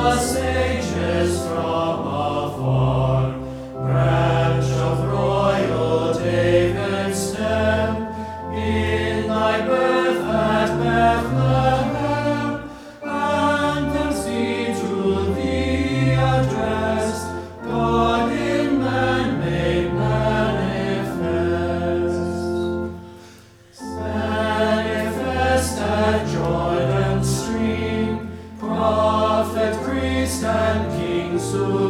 sages from afar, branch of royal David's stem, in thy birth at Bethlehem, anthems to thee addressed, God in man made manifest. Manifest at Jordan's stream, prophet, priest, and king soon.